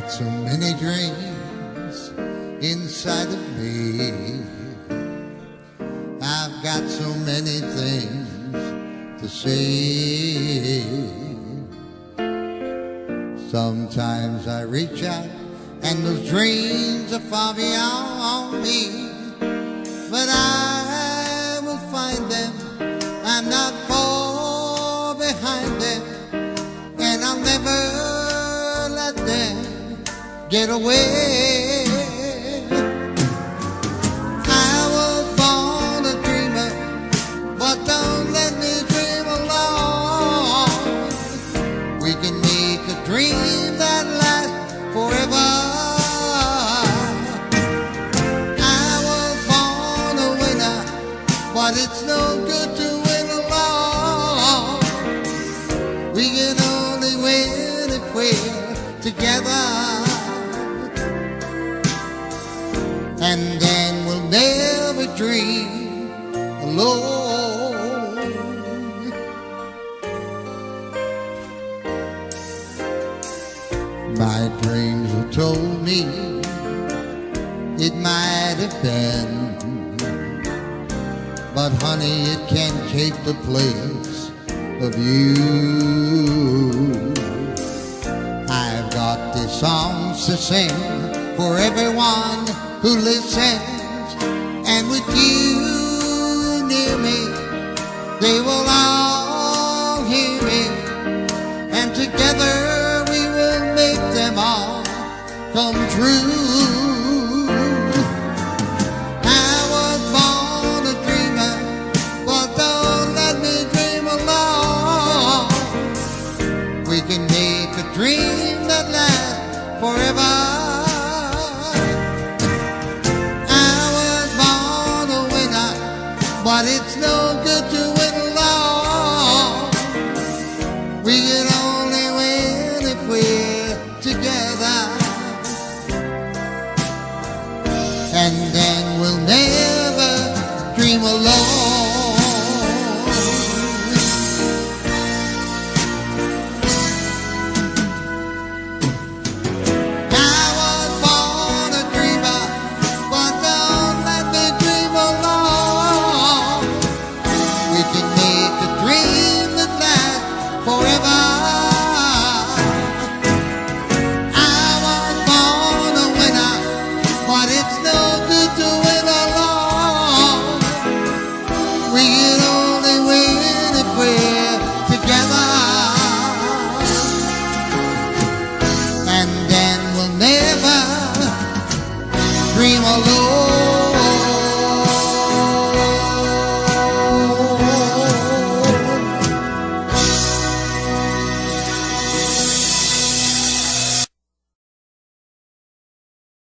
got so many dreams inside of me. I've got so many things to say. Sometimes I reach out and those dreams are far beyond me, but I will find them. I'm not far behind them, and I'll never let them get away. I was born a dreamer, but don't let me dream alone. We can make a dream that lasts forever. I was born a winner, but it's no good to win alone. We can only win if we're together, and then we'll never dream alone. My dreams have told me it might have been, but honey, it can't take the place of you. I've got these songs to sing for everyone who listens, and with you near me, they will all hear me, and together we will make them all come true. I was born a dreamer, but don't let me dream alone. We can make a dream that lasts forever. But it's no good to win alone. We can only win if we're together, and then we'll never dream alone.